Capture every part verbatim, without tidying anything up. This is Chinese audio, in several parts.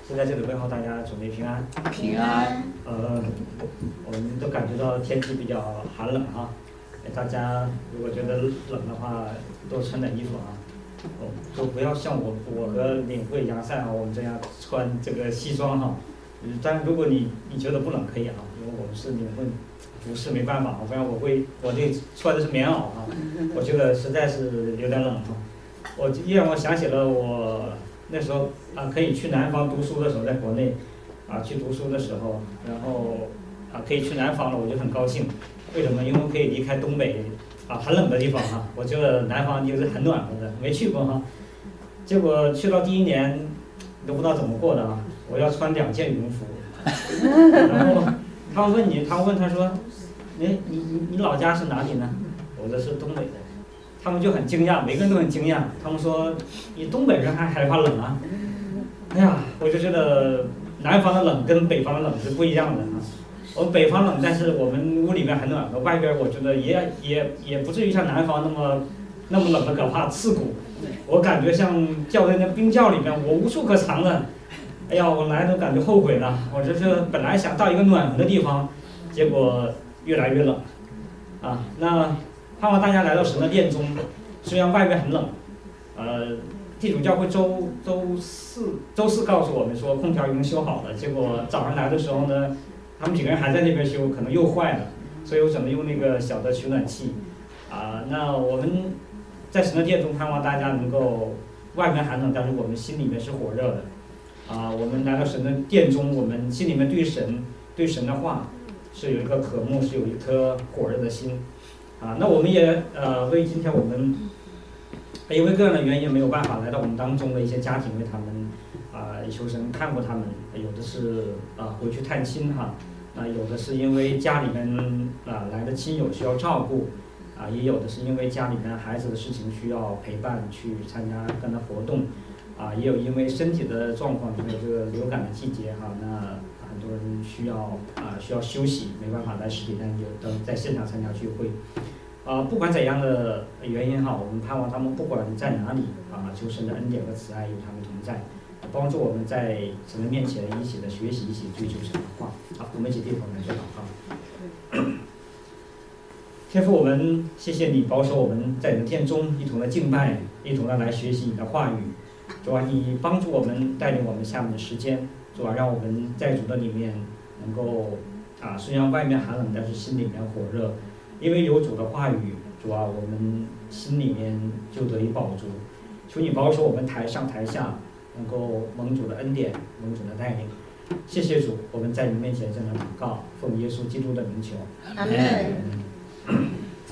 就在这里问候大家，准备平安。 平安。 呃，我们都感觉到天气比较寒冷哈，大家如果觉得冷的话，多穿点衣服啊。哦，就不要像我我和领会杨赛啊，我们这样穿这个西装哈。嗯，但如果你你觉得不冷可以啊，因为我们是领会服饰没办法，不然我会我这穿的是棉袄啊，我觉得实在是有点冷哈。我依然我想起了我那时候啊，可以去南方读书的时候，在国内啊去读书的时候，然后啊可以去南方了，我就很高兴。为什么？因为我可以离开东北啊很冷的地方哈，我觉得南方就是很暖和的，没去过哈。结果去到第一年都不知道怎么过的啊，我要穿两件羽绒服，然后他们问你，他们问他说，你你你你老家是哪里呢？我说是东北的。他们就很惊讶，每个人都很惊讶。他们说：“你东北人还害怕冷啊？”哎呀，我就觉得南方的冷跟北方的冷是不一样的啊。我们北方冷，但是我们屋里面很暖和，外边我觉得也也也不至于像南方那么那么冷的可怕，刺骨。我感觉像教在那冰窖里面，我无处可藏的。哎呀，我来都感觉后悔了。我这是本来想到一个暖和的地方，结果越来越冷啊。那盼望大家来到神的殿中，虽然外面很冷，呃，地主教会周周四周四告诉我们说空调已经修好了，结果早上来的时候呢，他们几个人还在那边修，可能又坏了，所以我只能用那个小的取暖器，啊、呃，那我们在神的殿中盼望大家能够外面寒冷，但是我们心里面是火热的，啊、呃，我们来到神的殿中，我们心里面对神对神的话是有一个渴慕，是有一颗火热的心。啊，那我们也呃为今天我们因为个人的原因没有办法来到我们当中的一些家庭，为他们啊、呃、求神看过他们，有的是啊、呃、回去探亲哈，啊、呃、有的是因为家里面啊、呃、来的亲友需要照顾，啊、呃、也有的是因为家里面孩子的事情需要陪伴去参加跟他活动，啊、呃、也有因为身体的状况，还有这个流感的季节哈，那很多人需要啊、呃、需要休息，没办法在实体但就等在现场参加聚会。啊、呃，不管怎样的原因哈，我们盼望他们不管在哪里啊，求神的恩典和慈爱与他们同在，帮助我们在神的面前一起的学习，一起追求神的话。好，我们一起低头来做祷告。天父，我们谢谢你保守我们在你的殿中一同的敬拜，一同的来学习你的话语。主啊，你帮助我们，带领我们下面的时间。主啊，让我们在主的里面能够啊，虽然外面寒冷，但是心里面火热。因为有主的话语，主啊，我们心里面就得以保住。求你保守我们台上台下，能够蒙主的恩典，蒙主的带领。谢谢主，我们在你面前这样祷告，奉耶稣基督的名求。 阿门。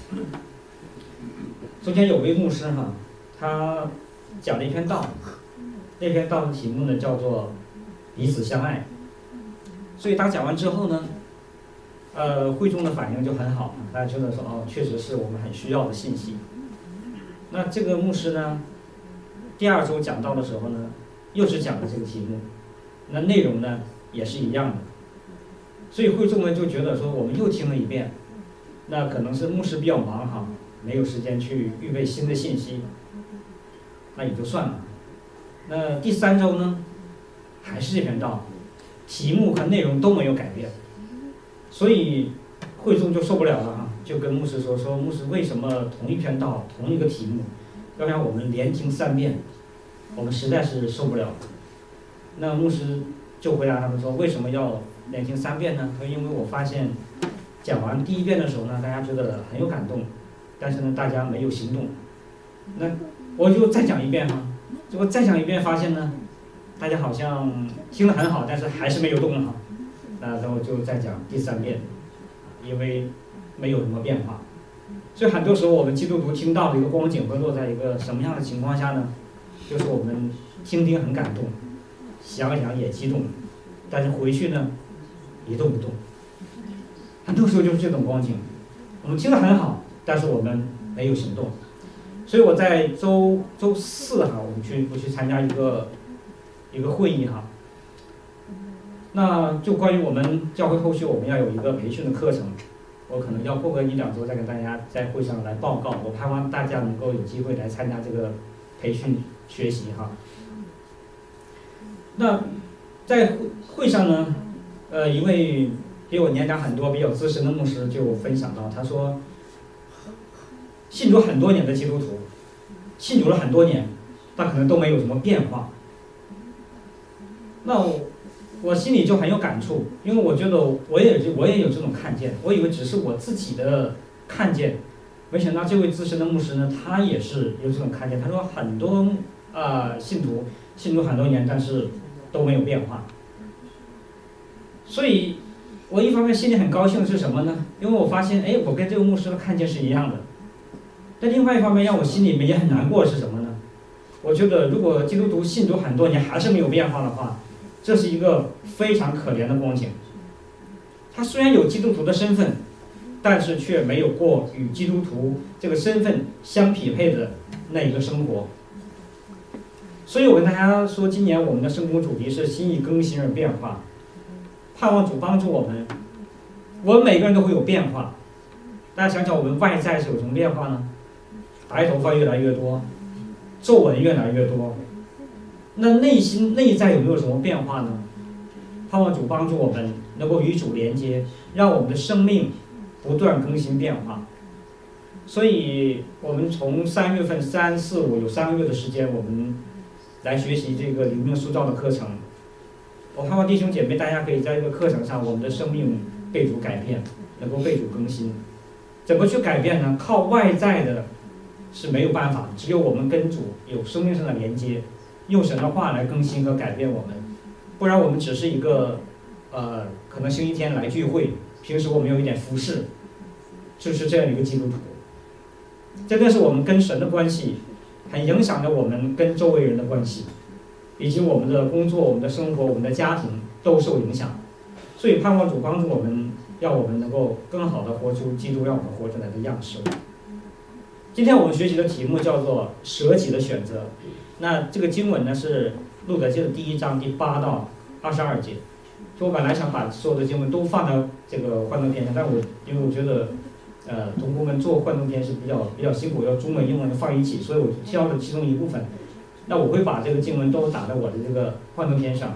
昨天有位牧师哈，他讲了一篇道，那篇道的题目呢叫做彼此相爱。所以他讲完之后呢，呃，会众的反应就很好，大家觉得说哦，确实是我们很需要的信息。那这个牧师呢，第二周讲到的时候呢，又是讲的这个题目，那内容呢也是一样的，所以会众们就觉得说，我们又听了一遍，那可能是牧师比较忙哈，没有时间去预备新的信息，那也就算了。那第三周呢，还是这篇道，题目和内容都没有改变。所以会众就受不了了哈，就跟牧师说说牧师，为什么同一篇道同一个题目要让我们连听三遍，我们实在是受不了。那牧师就回答他们说，为什么要连听三遍呢？他说因为我发现讲完第一遍的时候呢，大家觉得很有感动，但是呢大家没有行动。那我就再讲一遍哈，结果再讲一遍发现呢，大家好像听得很好，但是还是没有动哈。那然后就再讲第三遍，因为没有什么变化。所以很多时候我们基督徒听到的一个光景会落在一个什么样的情况下呢？就是我们听听很感动，想想也激动，但是回去呢一动不动。很多时候就是这种光景，我们听得很好，但是我们没有行动。所以我在周周四哈，我们去我去参加一个一个会议哈。那就关于我们教会后续我们要有一个培训的课程，我可能要过个一两周再跟大家在会上来报告。我盼望大家能够有机会来参加这个培训学习哈。那在会会上呢，呃，一位比我年长很多、比较资深的牧师就分享到，他说，信主很多年的基督徒，信主了很多年，但可能都没有什么变化。那我我心里就很有感触，因为我觉得我也我也有这种看见，我以为只是我自己的看见，没想到这位资深的牧师呢，他也是有这种看见。他说很多啊、呃、信徒信主很多年，但是都没有变化。所以，我一方面心里很高兴的是什么呢？因为我发现，哎，我跟这个牧师的看见是一样的。但另外一方面，让我心里面也很难过的是什么呢？我觉得，如果基督徒信主很多年还是没有变化的话，这是一个非常可怜的光景。他虽然有基督徒的身份，但是却没有过与基督徒这个身份相匹配的那一个生活。所以我跟大家说，今年我们的圣工主题是心意更新而变化，盼望主帮助我们。我们每个人都会有变化，大家想想，我们外在是有什么变化呢？白头发越来越多，皱纹越来越多。那内心内在有没有什么变化呢？盼望主帮助我们能够与主连接，让我们的生命不断更新变化。所以我们从三月份三四五有三个月的时间，我们来学习这个灵命塑造的课程。我盼望弟兄姐妹大家可以在这个课程上，我们的生命被主改变，能够被主更新。怎么去改变呢？靠外在的是没有办法，只有我们跟主有生命上的连接，用神的话来更新和改变我们。不然我们只是一个呃，可能星期天来聚会，平时我们有一点服侍，就是这样一个基督徒。真的是我们跟神的关系，很影响着我们跟周围人的关系，以及我们的工作、我们的生活、我们的家庭都受影响。所以盼望主帮助我们，让我们能够更好的活出基督让我们活出来的样式。今天我们学习的题目叫做舍己的选择。那这个经文呢是路德记的第一章第八到二十二节。就我本来想把所有的经文都放到这个幻灯片上，但我因为我觉得，呃，同工们做幻灯片是比较比较辛苦，要中文英文放一起，所以我挑了其中一部分。那我会把这个经文都打在我的这个幻灯片上哈。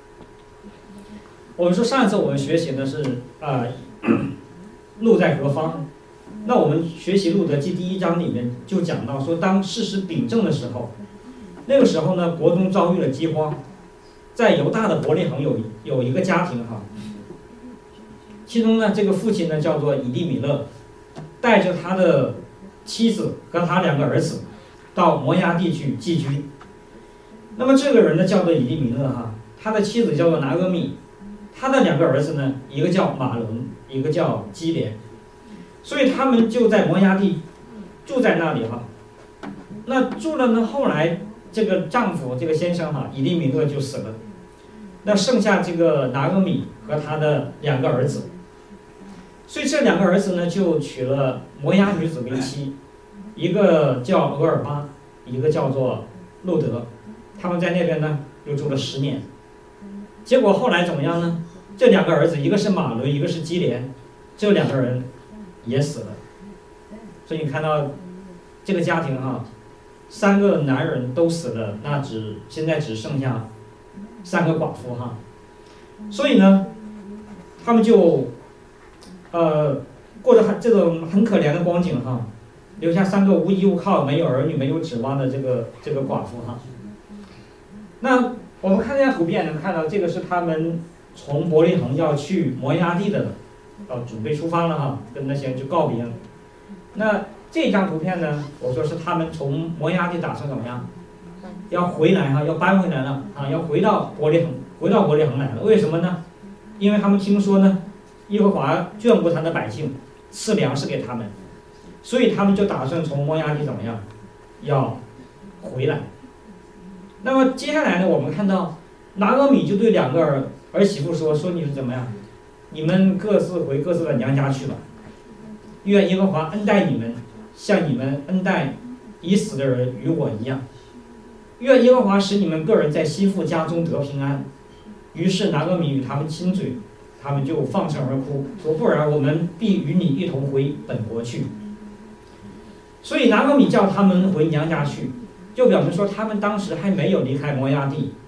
我们说上一次我们学习的是啊、呃，路在何方？那我们学习路德记第一章里面就讲到说，当事实秉正的时候，那个时候呢，国中遭遇了饥荒，在犹大的伯利恒有有一个家庭哈，其中呢这个父亲呢叫做以利米勒，带着他的妻子和他两个儿子到摩押地去寄居。那么这个人呢叫做以利米勒哈，他的妻子叫做拿俄米，他的两个儿子呢，一个叫马伦，一个叫基连。所以他们就在摩押地住在那里哈。那住了呢，后来这个丈夫这个先生哈，以利米勒就死了，那剩下这个拿俄米和他的两个儿子。所以这两个儿子呢就娶了摩押女子为妻，一个叫俄尔巴，一个叫做路德。他们在那边呢又住了十年。结果后来怎么样呢？这两个儿子，一个是马伦，一个是基连，这两个人也死了。所以你看到这个家庭哈，三个男人都死了，那只现在只剩下三个寡妇哈。所以呢，他们就呃过着很这种很可怜的光景哈，留下三个无依无靠、没有儿女、没有指望的这个这个寡妇哈。那我们看这张图片能看到，这个是他们从伯利恒要去摩押地的，要准备出发了哈，跟那些人去告别。那这张图片呢，我说是他们从摩押地打算怎么样？要回来哈，要搬回来了啊，要回到伯利恒，回到伯利恒来了。为什么呢？因为他们听说呢，耶和华眷顾他的百姓，赐粮食给他们，所以他们就打算从摩押地怎么样？要回来。那么接下来呢，我们看到拿俄米就对两个儿儿媳妇说：“说你们怎么样？你们各自回各自的娘家去吧。愿耶和华恩待你们，像你们恩待已死的人与我一样。愿耶和华使你们个人在媳妇家中得平安。”于是拿俄米与他们亲嘴，他们就放声而哭，说：“不然，我们必与你一同回本国去。”所以拿俄米叫他们回娘家去。就表明说他们当时还没有离开摩押地，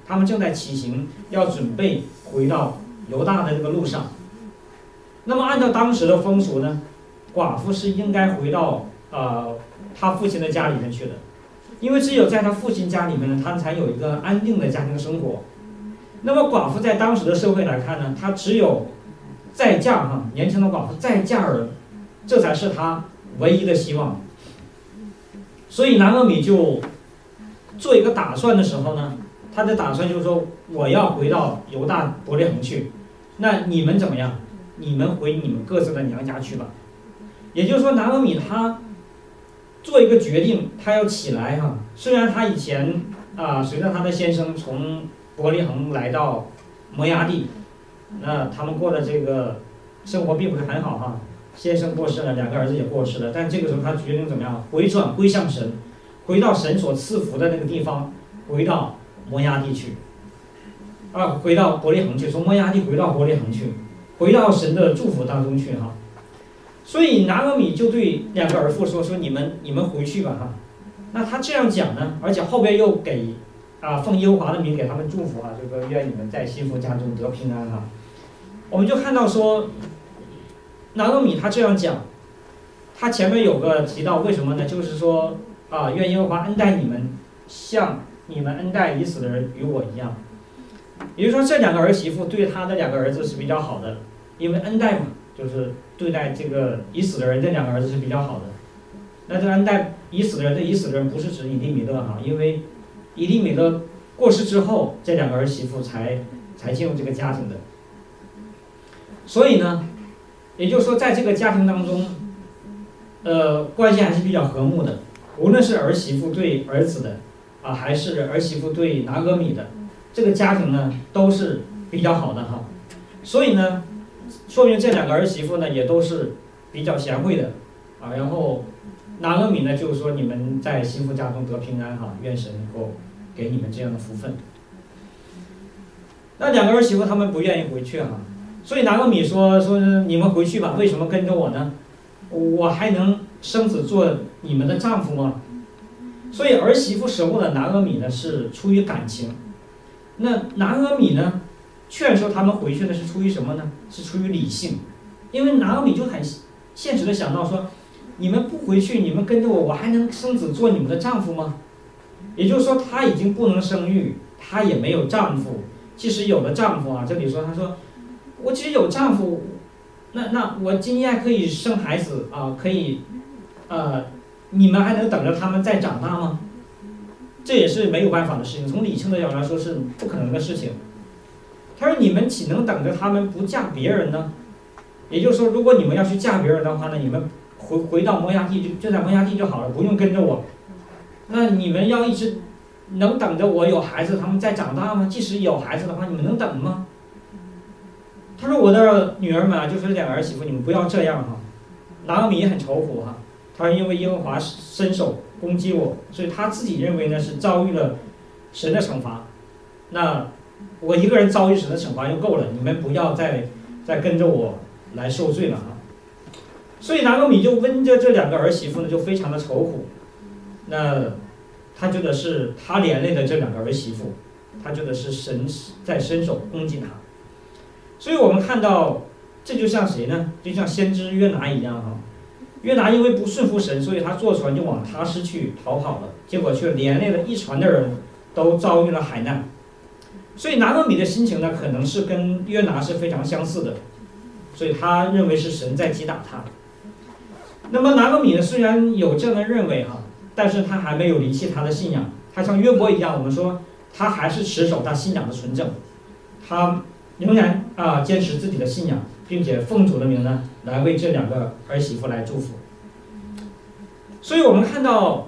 他们正在起行，要准备回到犹大的这个路上。那么按照当时的风俗呢，寡妇是应该回到呃他父亲的家里面去的，因为只有在他父亲家里面呢，他才有一个安定的家庭生活。那么寡妇在当时的社会来看呢，她只有再嫁哈，年轻的寡妇再嫁人，这才是她唯一的希望。所以拿俄米就做一个打算的时候呢，他的打算就是说，我要回到犹大伯利恒去，那你们怎么样？你们回你们各自的娘家去吧。也就是说，拿俄米他做一个决定，他要起来哈。虽然他以前啊，随着他的先生从伯利恒来到摩押地，那他们过的这个生活并不是很好哈。先生过世了，两个儿子也过世了，但这个时候他决定怎么样？回转归向神，回到神所赐福的那个地方，回到摩押地去，啊，回到伯利恒去，从摩押地回到伯利恒去，回到神的祝福当中去哈。所以拿俄米就对两个儿妇说：“说你们你们回去吧哈。”那他这样讲呢，而且后边又给啊奉耶和华的名给他们祝福啊，就说愿你们在幸福家中得平安哈。我们就看到说。拿俄米他这样讲，他前面有个提到，为什么呢？就是说啊，愿耶和华恩待你们，像你们恩待已死的人与我一样。也就是说，这两个儿媳妇对他的两个儿子是比较好的，因为恩待嘛，就是对待这个已死的人，这两个儿子是比较好的。那这恩待已死的人，这已死的人不是指以利米勒哈，因为以利米勒过世之后，这两个儿媳妇才才进入这个家庭的。所以呢。也就是说，在这个家庭当中，呃，关系还是比较和睦的。无论是儿媳妇对儿子的，啊，还是儿媳妇对拿俄米的，这个家庭呢都是比较好的哈。所以呢，说明这两个儿媳妇呢也都是比较贤惠的啊。然后拿俄米呢就是说，你们在幸福家中得平安哈，愿神能够给你们这样的福分。那两个儿媳妇他们不愿意回去哈。所以拿俄米说说你们回去吧，为什么跟着我呢？我还能生子做你们的丈夫吗？所以儿媳妇舍不得拿俄米呢，是出于感情。那拿俄米呢，劝说他们回去呢，是出于什么呢？是出于理性。因为拿俄米就很现实的想到说，你们不回去，你们跟着我，我还能生子做你们的丈夫吗？也就是说，她已经不能生育，她也没有丈夫。即使有了丈夫啊，这里说她说。我其实有丈夫，那那我今天还可以生孩子啊，可以，呃，你们还能等着他们再长大吗？这也是没有办法的事情，从理性的角度来说是不可能的事情。他说：“你们岂能等着他们不嫁别人呢？”也就是说，如果你们要去嫁别人的话呢，你们回回到摩押地就就在摩押地就好了，不用跟着我。那你们要一直能等着我有孩子，他们再长大吗？即使有孩子的话，你们能等吗？他说：“我的女儿们啊，就是两个儿媳妇，你们不要这样哈。”拿俄米也很愁苦哈。他说：“因为耶和华伸手攻击我，所以他自己认为呢是遭遇了神的惩罚。那我一个人遭遇神的惩罚就够了，你们不要再再跟着我来受罪了哈。”所以拿俄米就温着这两个儿媳妇呢，就非常的愁苦。那他觉得是他连累的这两个儿媳妇，他觉得是神在伸手攻击他。所以我们看到，这就像谁呢？就像先知约拿一样哈。约拿因为不顺服神，所以他坐船就往他施去逃跑了，结果却连累了一船的人都遭遇了海难。所以拿俄米的心情呢，可能是跟约拿是非常相似的，所以他认为是神在击打他。那么拿俄米呢，虽然有这样的认为哈，但是他还没有离弃他的信仰。他像约伯一样，我们说他还是持守他信仰的纯正，他仍然啊坚持自己的信仰，并且奉主的名呢来为这两个儿媳妇来祝福。所以我们看到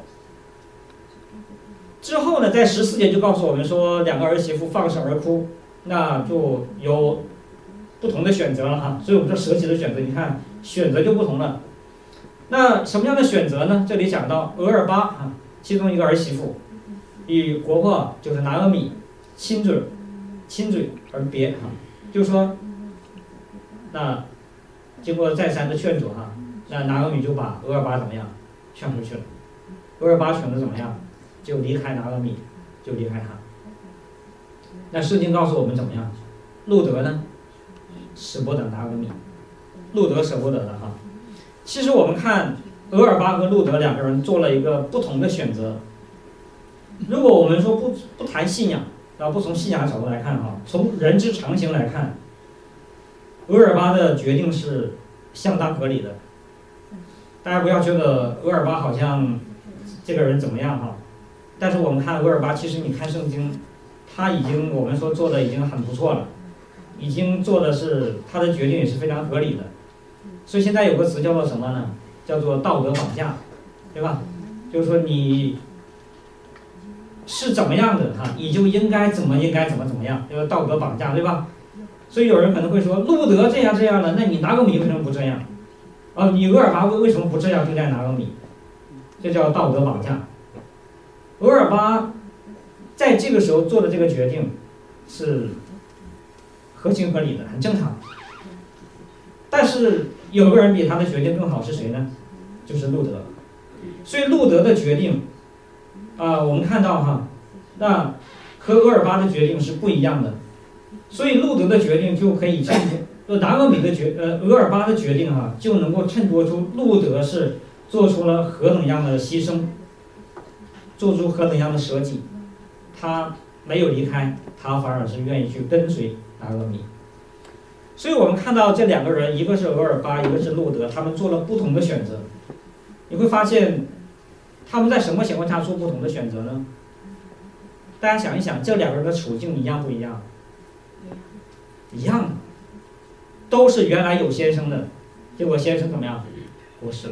之后呢，在十四节就告诉我们说，两个儿媳妇放声而哭，那就有不同的选择了哈。所以我们说舍己的选择，你看选择就不同了。那什么样的选择呢？这里讲到俄尔巴啊，其中一个儿媳妇与国婆就是拿俄米亲嘴亲嘴而别哈，就是说，那经过再三的劝阻哈，那拿俄米就把俄尔巴怎么样劝回去了。俄尔巴选择怎么样，就离开拿俄米，就离开他。 那圣经告诉我们怎么样？路德呢，舍不得拿俄米，路德舍不得的哈。其实我们看俄尔巴和路德两个人做了一个不同的选择。如果我们说不不谈信仰，然后不从信仰的角度来看哈，从人之常情来看，俄尔巴的决定是相当合理的。大家不要觉得俄尔巴好像这个人怎么样哈，但是我们看俄尔巴，其实你看圣经，他已经我们说做的已经很不错了，已经做的是他的决定也是非常合理的。所以现在有个词叫做什么呢？叫做道德绑架，对吧？就是说你是怎么样的哈，你就应该怎么应该怎么怎么样，叫做道德绑架，对吧？所以有人可能会说，路德这样这样了，那你拿俄米为什么不这样？啊，你俄尔巴为为什么不这样对待拿俄米？这叫道德绑架。俄尔巴在这个时候做的这个决定是合情合理的，很正常。但是有个人比他的决定更好，是谁呢？就是路德。所以路德的决定，啊、呃，我们看到哈，那和俄尔巴的决定是不一样的。所以路德的决定就可以衬托，拿俄米的决呃俄尔巴的决定哈、啊，就能够衬托出路德是做出了何等样的牺牲，做出何等样的舍己。他没有离开，他反而是愿意去跟随拿俄米。所以我们看到这两个人，一个是俄尔巴，一个是路德，他们做了不同的选择。你会发现，他们在什么情况下做不同的选择呢？大家想一想，这两个人的处境一样不一样？一样的，都是原来有先生的，结果先生怎么样？过世了。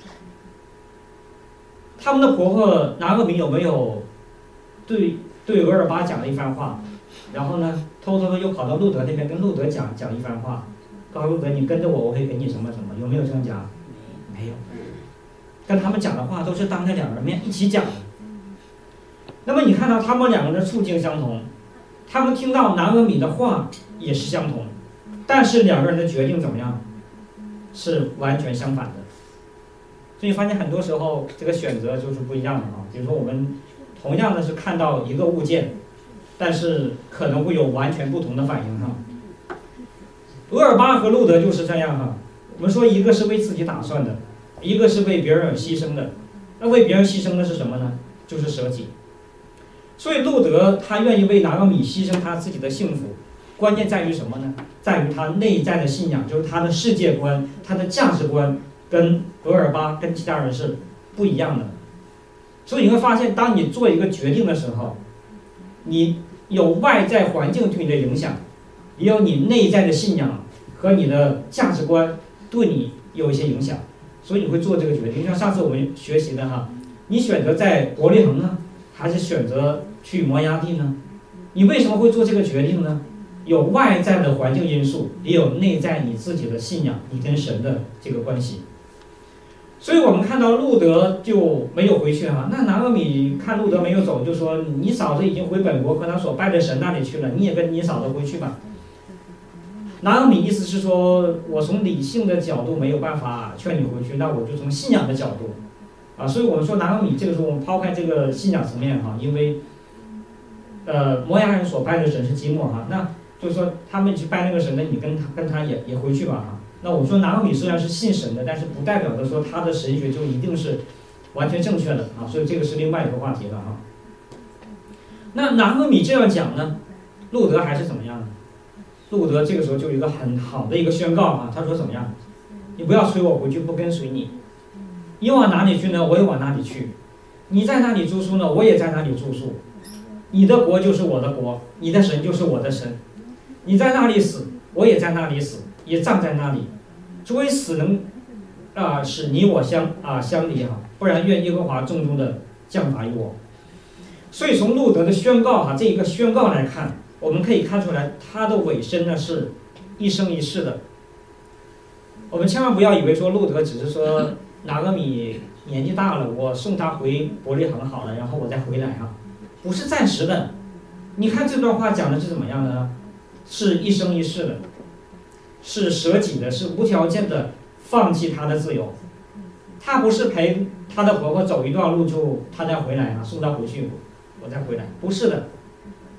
他们的婆婆拿俄米有没有对对俄尔巴讲了一番话？然后呢，偷偷的又跑到路德那边跟路德讲讲一番话，告诉路德你跟着我，我会给你什么什么，有没有这样讲？没有。跟他们讲的话都是当着两人面一起讲的。那么你看到他们两个人的处境相同，他们听到拿俄米的话也是相同，但是两个人的决定怎么样？是完全相反的。所以发现很多时候这个选择就是不一样的啊。比如说我们同样的是看到一个物件，但是可能会有完全不同的反应哈。俄尔巴和路德就是这样哈。我们说一个是为自己打算的，一个是为别人而牺牲的。那为别人牺牲的是什么呢？就是舍己。所以路德他愿意为拿俄米牺牲他自己的幸福，关键在于什么呢？在于他内在的信仰，就是他的世界观、他的价值观跟俄尔巴跟其他人是不一样的。所以你会发现，当你做一个决定的时候，你有外在环境对你的影响，也有你内在的信仰和你的价值观对你有一些影响，所以你会做这个决定。像上次我们学习的哈，你选择在伯利恒呢，还是选择去摩押地呢？你为什么会做这个决定呢？有外在的环境因素，也有内在你自己的信仰，你跟神的这个关系。所以我们看到路德就没有回去哈，那拿俄米看路德没有走，就说你嫂子已经回本国和他所拜的神那里去了，你也跟你嫂子回去吧。拿俄米意思是说，我从理性的角度没有办法劝你回去，那我就从信仰的角度啊，所以我们说拿俄米这个时候我们抛开这个信仰层面哈，因为呃摩押人所拜的神是基莫哈，那就是说他们去拜那个神的，你跟他跟他也也回去吧哈。那我说拿俄米虽然是信神的，但是不代表着说他的神学就一定是完全正确的啊，所以这个是另外一个话题了哈。那拿俄米这样讲呢，路德还是怎么样呢？路德这个时候就有一个很好的一个宣告啊，他说怎么样？你不要催我回去，不跟随你。你往哪里去呢？我也往哪里去。你在那里住宿呢？我也在那里住宿。你的国就是我的国，你的神就是我的神。你在那里死，我也在那里死，也葬在那里。除非死能啊、呃、使你我相啊、呃、相离哈，不然愿耶和华重重的降罚于我。所以从路德的宣告哈，这一个宣告来看，我们可以看出来他的尾声呢是一生一世的。我们千万不要以为说路德只是说拿俄米年纪大了，我送他回伯利恒好了，然后我再回来哈，不是暂时的。你看这段话讲的是怎么样的呢？是一生一世的，是舍己的，是无条件的放弃他的自由。他不是陪他的婆婆走一段路就他再回来啊，送她回去我再回来，不是的。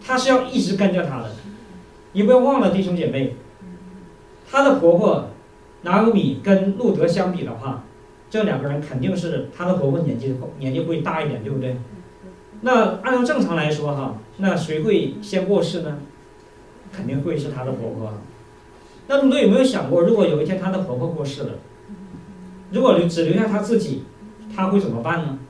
她是要一直跟着他的。你不要忘了，弟兄姐妹，她的婆婆拿俄米跟路德相比的话，这两个人肯定是她的婆婆年纪年纪会大一点，对不对？那按照正常来说哈，那谁会先过世呢？肯定会是她的婆婆。那路德有没有想过，如果有一天她的婆婆过世了，如果只留下她自己，她会怎么办呢？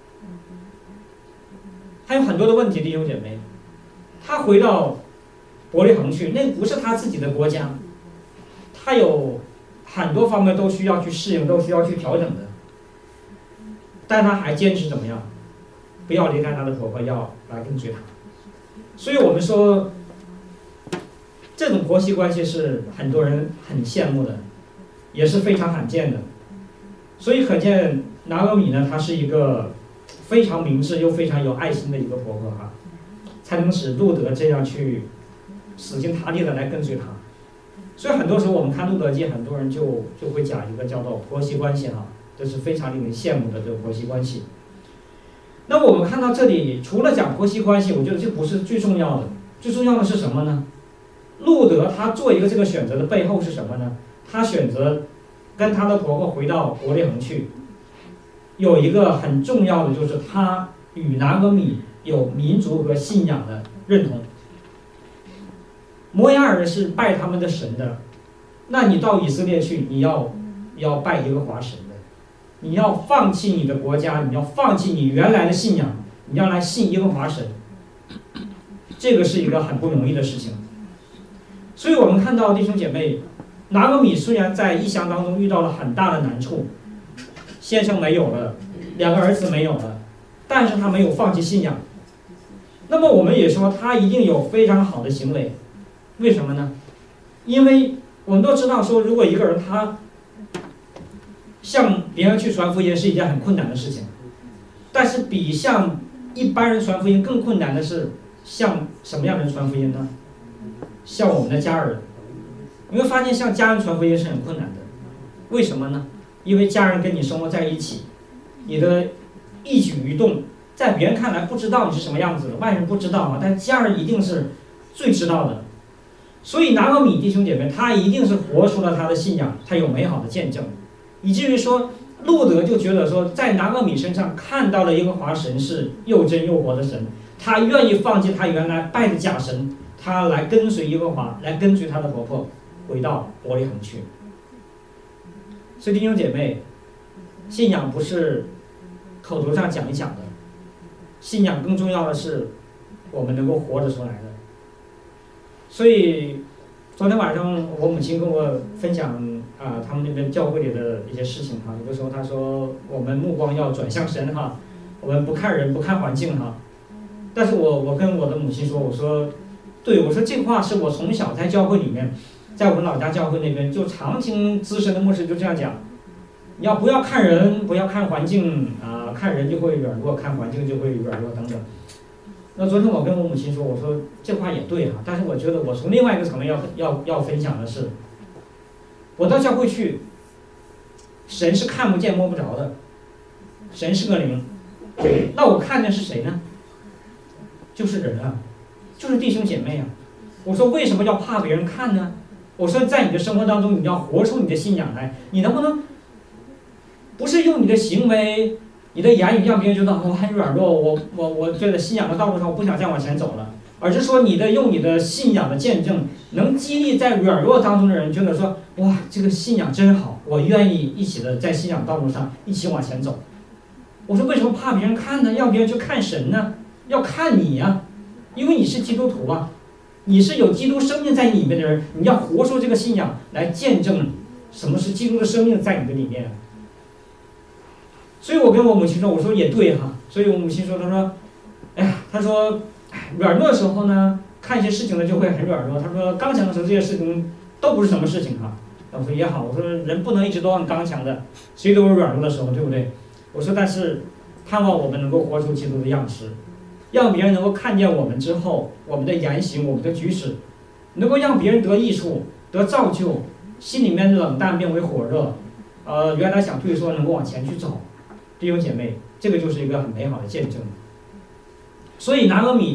还有很多的问题，弟兄姐妹，她回到伯利恒去，那不是她自己的国家，她有很多方面都需要去适应，都需要去调整的，但她还坚持怎么样？不要离开她的婆婆，要来跟随她。所以我们说，这种婆媳关系是很多人很羡慕的，也是非常罕见的。所以可见拿俄米呢，她是一个非常明智又非常有爱心的一个婆婆哈，才能使路德这样去死心塌地的来跟随她。所以很多时候我们看路德记，很多人就就会讲一个叫做婆媳关系哈，这是非常令人羡慕的这个婆媳关系。那我们看到这里，除了讲婆媳关系，我觉得这不是最重要的，最重要的是什么呢？路德他做一个这个选择的背后是什么呢？他选择跟他的婆婆回到伯利恒去，有一个很重要的就是他与拿俄米有民族和信仰的认同。摩押人是拜他们的神的，那你到以色列去，你要要拜耶和华神的，你要放弃你的国家，你要放弃你原来的信仰，你要来信耶和华神，这个是一个很不容易的事情。所以我们看到弟兄姐妹，拿俄米虽然在异乡当中遇到了很大的难处，先生没有了，两个儿子没有了，但是他没有放弃信仰。那么我们也说他一定有非常好的行为，为什么呢？因为我们都知道说，如果一个人他向别人去传福音是一件很困难的事情，但是比向一般人传福音更困难的是向什么样的人传福音呢？向我们的家人。你会发现向家人传福音是很困难的，为什么呢？因为家人跟你生活在一起，你的一举一动在别人看来不知道你是什么样子的，外人不知道嘛，但家人一定是最知道的。所以拿俄米弟兄姐妹，他一定是活出了他的信仰，他有美好的见证，以至于说路德就觉得说，在拿俄米身上看到了耶和华神是又真又活的神，他愿意放弃他原来拜的假神，他来跟随耶和华，来跟随他的婆婆回到伯利恒去。所以弟兄姐妹，信仰不是口头上讲一讲的，信仰更重要的是我们能够活着出来的。所以昨天晚上我母亲跟我分享啊、呃，他们那边教会里的一些事情哈，有的时候她说我们目光要转向神哈，我们不看人不看环境哈。但是我我跟我的母亲说，我说对，我说这话是我从小在教会里面，在我们老家教会那边就常听资深的牧师就这样讲，你要不要看人，不要看环境啊、呃，看人就会软弱，看环境就会软弱等等。那昨天我跟我母亲说，我说这话也对哈，但是我觉得我从另外一个层面要要要分享的是，我到教会去，神是看不见摸不着的，神是个灵，那我看见是谁呢？就是人啊，就是弟兄姐妹啊。我说为什么要怕别人看呢？我说在你的生活当中，你要活出你的信仰来，你能不能不是用你的行为、你的言语让别人觉得我很软弱，我我我觉得信仰的道路上我不想再往前走了，而是说你的用你的信仰的见证，能激励在软弱当中的人觉得说，哇，这个信仰真好，我愿意一起的在信仰道路上一起往前走。我说为什么怕别人看呢？让别人去看神呢？要看你啊，因为你是基督徒啊，你是有基督生命在你里面的人，你要活出这个信仰来见证什么是基督的生命在你的里面。所以我跟我母亲说，我说也对哈。所以我母亲说，她说，哎呀，她说，软弱的时候呢，看一些事情呢就会很软弱。她说刚强的时候这些事情都不是什么事情哈。我说也好，我说人不能一直都很刚强的，谁都有软弱的时候，对不对？我说但是盼望我们能够活出基督的样式，让别人能够看见我们之后，我们的言行，我们的举止，能够让别人得益处，得造就，心里面冷淡变为火热，呃，原来想退缩能够往前去走。弟兄姐妹，这个就是一个很美好的见证。所以拿俄米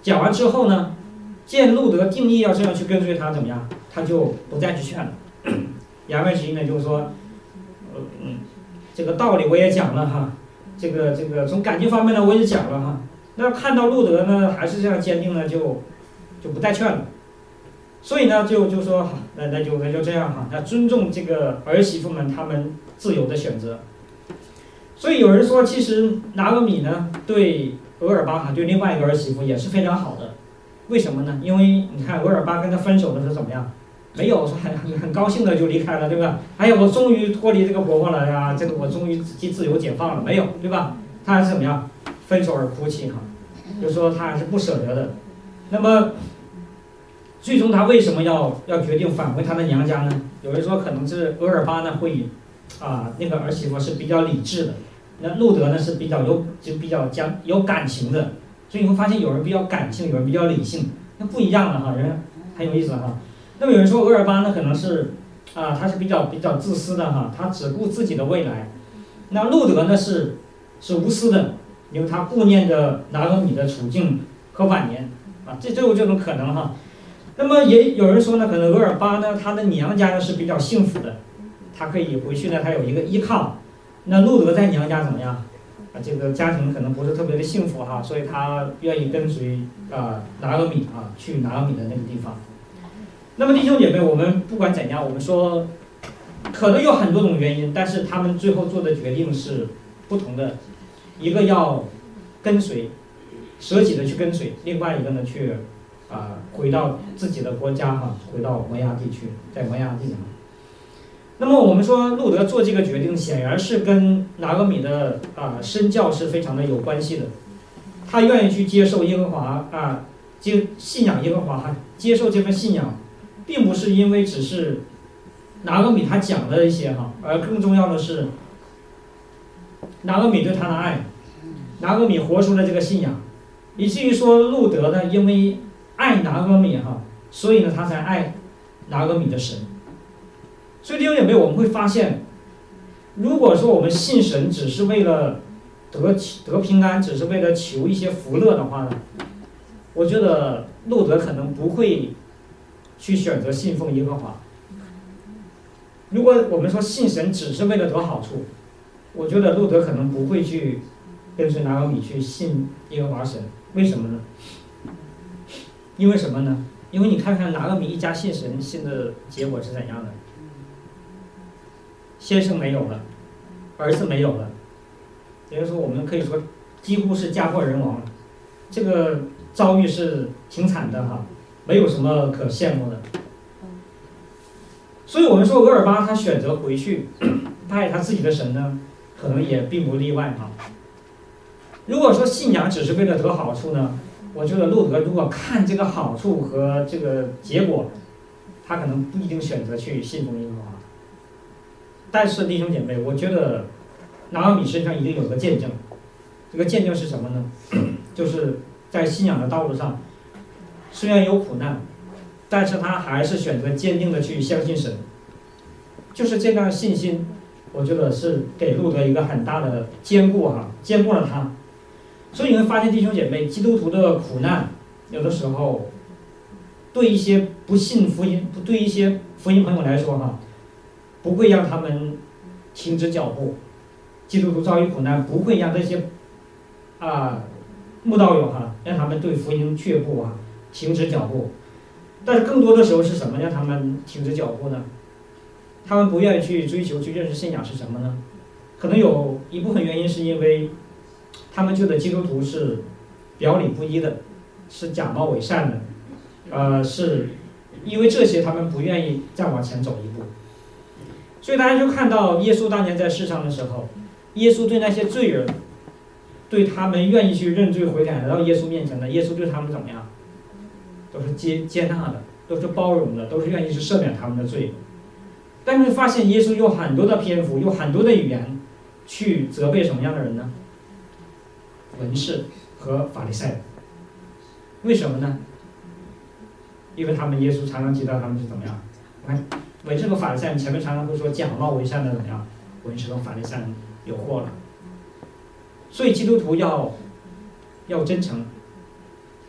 讲完之后呢，见路德定义要这样去跟随他，怎么样？他就不再去劝了。亚门十一呢，就是说，呃嗯，这个道理我也讲了哈，这个这个从感情方面呢我也讲了哈。那看到路德呢还是这样坚定呢，就就不再劝了。所以呢，就就说好，那那就那就这样哈，那尊重这个儿媳妇们他们自由的选择。所以有人说，其实拿俄米呢对俄尔巴哈对另外一个儿媳妇也是非常好的。为什么呢？因为你看俄尔巴跟他分手的时候怎么样？没有说很很很高兴的就离开了，对吧？哎呀，我终于脱离这个婆婆了呀，这个我终于自己自由解放了，没有，对吧？他还是怎么样？分手而哭泣哈，就说他还是不舍得的。那么最终他为什么要要决定返回他的娘家呢？有人说可能是俄尔巴呢会啊那个儿媳妇是比较理智的，那路德呢是比较有就比较讲有感情的，所以你会发现有人比较感性，有人比较理性，那不一样的哈，人很有意思哈。那么有人说俄尔巴呢可能是啊他是比较比较自私的哈，他只顾自己的未来。那路德呢是是无私的，因为他顾念着拿俄米的处境和晚年啊，这就有这种可能哈。那么也有人说呢，可能俄尔巴呢，他的娘家呢是比较幸福的，他可以回去呢，他有一个依靠。那路德在娘家怎么样？啊，这个家庭可能不是特别的幸福哈，所以他愿意跟随啊拿俄米啊去拿俄米的那个地方。那么弟兄姐妹，我们不管怎样，我们说可能有很多种原因，但是他们最后做的决定是不同的，一个要跟随，舍己的去跟随，另外一个呢去。啊，回到自己的国家哈，回到摩押地区，在摩押地哈。那么我们说路德做这个决定，显然是跟拿俄米的啊身教是非常的有关系的。他愿意去接受耶和华啊，接信仰耶和华哈，接受这份信仰，并不是因为只是拿俄米他讲的一些哈，而更重要的是拿俄米对他的爱，拿俄米活出了这个信仰，以至于说路德呢，因为爱拿俄米哈，所以呢他才爱拿俄米的神。所以弟兄姐妹，我们会发现，如果说我们信神只是为了得得平安，只是为了求一些福乐的话呢，我觉得路德可能不会去选择信奉耶和华。如果我们说信神只是为了得好处，我觉得路德可能不会去跟随拿俄米去信耶和华神。为什么呢？因为什么呢？因为你看看拿俄米一家信神信的结果是怎样的？先生没有了，儿子没有了，也就是说我们可以说几乎是家破人亡了。这个遭遇是挺惨的哈，没有什么可羡慕的。所以我们说俄尔巴他选择回去拜他自己的神呢，可能也并不例外哈。如果说信仰只是为了得好处呢，我觉得路德如果看这个好处和这个结果，他可能不一定选择去信奉耶和华。但是弟兄姐妹，我觉得拿俄米身上一定有个见证，这个见证是什么呢？就是在信仰的道路上，虽然有苦难，但是他还是选择坚定的去相信神。就是这样的信心，我觉得是给路德一个很大的坚固哈，坚固了他。所以你会发现弟兄姐妹，基督徒的苦难有的时候对一些不信福音不对一些福音朋友来说哈，不会让他们停止脚步。基督徒遭遇苦难不会让这些啊慕道友哈让他们对福音却步啊停止脚步。但是更多的时候是什么让他们停止脚步呢？他们不愿意去追求去认识信仰是什么呢？可能有一部分原因是因为他们觉得基督徒是表里不一的，是假冒伪善的，呃，是因为这些他们不愿意再往前走一步。所以大家就看到耶稣当年在世上的时候，耶稣对那些罪人，对他们愿意去认罪悔改来到耶稣面前的，耶稣对他们怎么样？都是接接纳的，都是包容的，都是愿意去赦免他们的罪。但是发现耶稣有很多的篇幅，有很多的语言去责备什么样的人呢？文士和法利赛人。为什么呢？因为他们耶稣常常提到他们是怎么样？我看文士和法利赛人前面常常会说假冒伪善的怎么样？文士和法利赛人有祸了。所以基督徒要要真诚，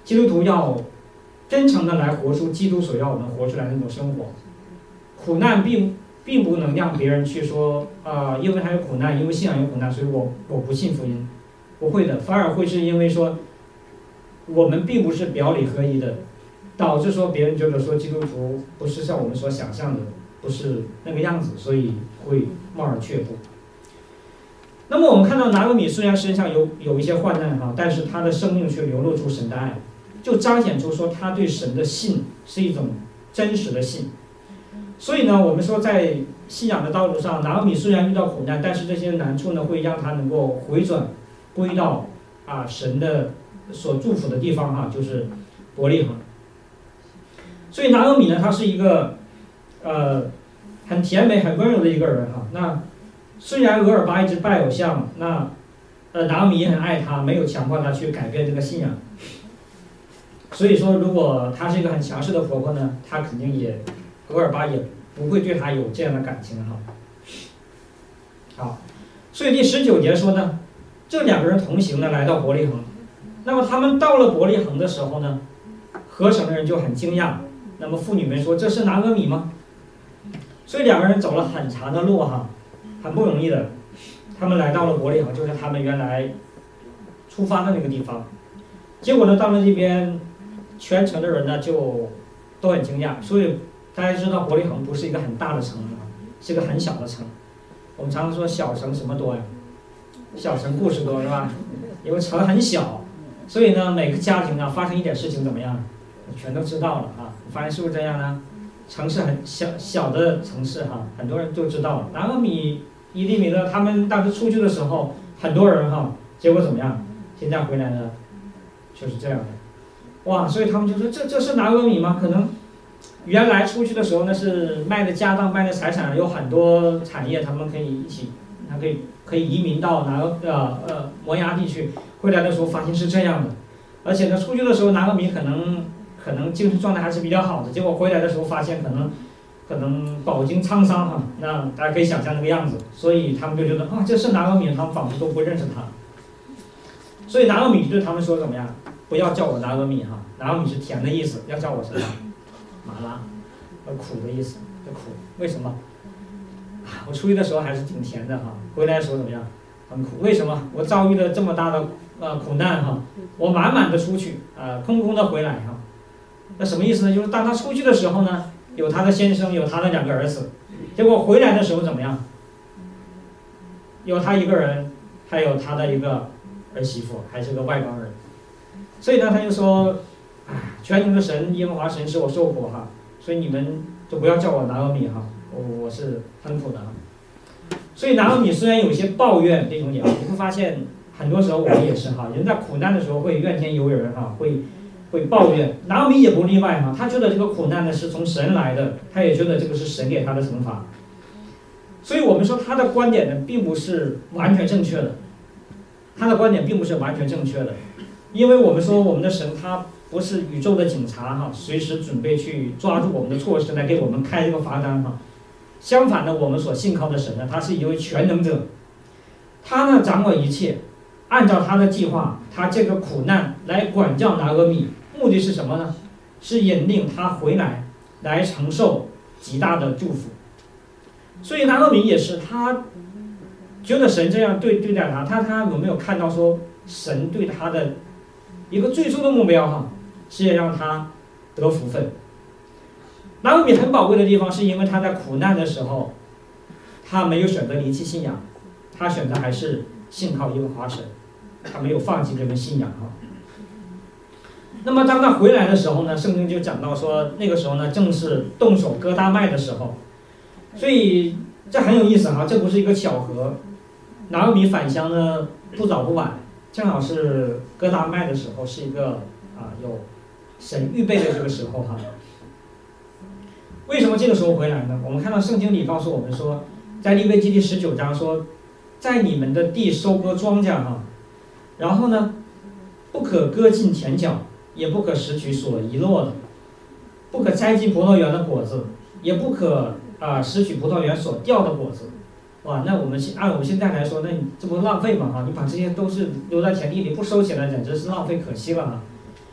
基督徒要真诚的来活出基督所要我们活出来的那种生活。苦难并并不能让别人去说啊、呃，因为他有苦难，因为信仰有苦难，所以我我不信福音，不会的，反而会是因为说我们并不是表里合一的，导致说别人觉得说基督徒不是像我们所想象的，不是那个样子，所以会望而却步。那么我们看到拿俄米虽然身上有有一些患难哈，但是他的生命却流露出神的爱，就彰显出说他对神的信是一种真实的信。所以呢，我们说在信仰的道路上，拿俄米虽然遇到苦难，但是这些难处呢，会让他能够回转归到啊神的所祝福的地方哈，就是伯利恒。所以拿俄米呢，他是一个呃很甜美、很温柔的一个人哈。那虽然俄尔巴一直拜偶像，那呃拿俄米也很爱他，没有强迫他去改变这个信仰。所以说，如果他是一个很强势的婆婆呢，他肯定也俄尔巴也不会对他有这样的感情哈。好，所以第十九节说呢，这两个人同行呢来到伯利恒。那么他们到了伯利恒的时候呢，合城的人就很惊讶。那么妇女们说：“这是拿俄米吗？”所以两个人走了很长的路哈，很不容易的。他们来到了伯利恒，就是他们原来出发的那个地方。结果呢，到了这边，全城的人呢就都很惊讶。所以大家知道伯利恒不是一个很大的城啊，是一个很小的城。我们常常说小城什么多呀？小城故事多是吧？因为城很小，所以呢，每个家庭啊发生一点事情怎么样，全都知道了啊。你发现是不是这样呢？城市很小小的城市哈，很多人都知道了。拿俄米、以利米勒他们当时出去的时候，很多人哈，结果怎么样？现在回来呢，就是这样的。哇，所以他们就说这这是拿俄米吗？可能原来出去的时候呢是卖的家当、卖的财产，有很多产业，他们可以一起，他可以可以移民到拿呃呃摩崖地区。回来的时候发现是这样的，而且呢，出去的时候拿俄米可能可能精神状态还是比较好的，结果回来的时候发现可能可能饱经沧桑哈，那大家可以想象那个样子，所以他们就觉得啊，这是拿俄米，他们仿佛都不认识他。所以拿俄米对他们说怎么样？不要叫我拿俄米哈，拿俄米是甜的意思，要叫我什么？麻拉，呃苦的意思，这苦为什么？啊，我出去的时候还是挺甜的哈，回来的时候怎么样？很苦，为什么？我遭遇了这么大的呃苦难哈，我满满的出去啊、呃，空空的回来哈。那什么意思呢？就是当他出去的时候呢，有他的先生，有他的两个儿子，结果回来的时候怎么样？有他一个人，还有他的一个儿媳妇，还是个外邦人。所以呢，他就说，哎，全能的神耶和华神使我受苦哈，所以你们就不要叫我拿俄米哈，我我是很苦的哈。所以拿俄米虽然有一些抱怨这种点，你会发现很多时候我们也是哈，人在苦难的时候会怨天尤人哈，会会抱怨。拿俄米也不例外哈，他觉得这个苦难呢是从神来的，他也觉得这个是神给他的惩罚。所以我们说他的观点呢并不是完全正确的，他的观点并不是完全正确的，因为我们说我们的神他不是宇宙的警察哈，随时准备去抓住我们的错失来给我们开这个罚单哈。相反的，我们所信靠的神呢，他是一位全能者，他呢掌握一切，按照他的计划，他这个苦难来管教拿俄米，目的是什么呢？是引领他回来，来承受极大的祝福。所以拿俄米也是，他觉得神这样对对待他，他他有没有看到说神对他的一个最终的目标哈，是要让他得福分。拿俄米很宝贵的地方，是因为他在苦难的时候，他没有选择离弃信仰，他选择还是信靠耶和华神，他没有放弃这个信仰哈。那么当他回来的时候呢，圣经就讲到说，那个时候呢正是动手割大麦的时候，所以这很有意思哈，这不是一个巧合。拿俄米返乡呢不早不晚，正好是割大麦的时候，是一个啊有神预备的这个时候哈。为什么这个时候回来呢？我们看到圣经里告诉我们说，在利未记第十九章说，在你们的地收割庄稼哈，然后呢，不可割尽田角，也不可拾取所遗落的，不可摘尽葡萄园的果子，也不可啊、呃、拾取葡萄园所掉的果子。哇，那我们按我们现在来说，那你这不浪费嘛哈？你把这些都是留在田地里不收起来，简直是浪费可惜了哈。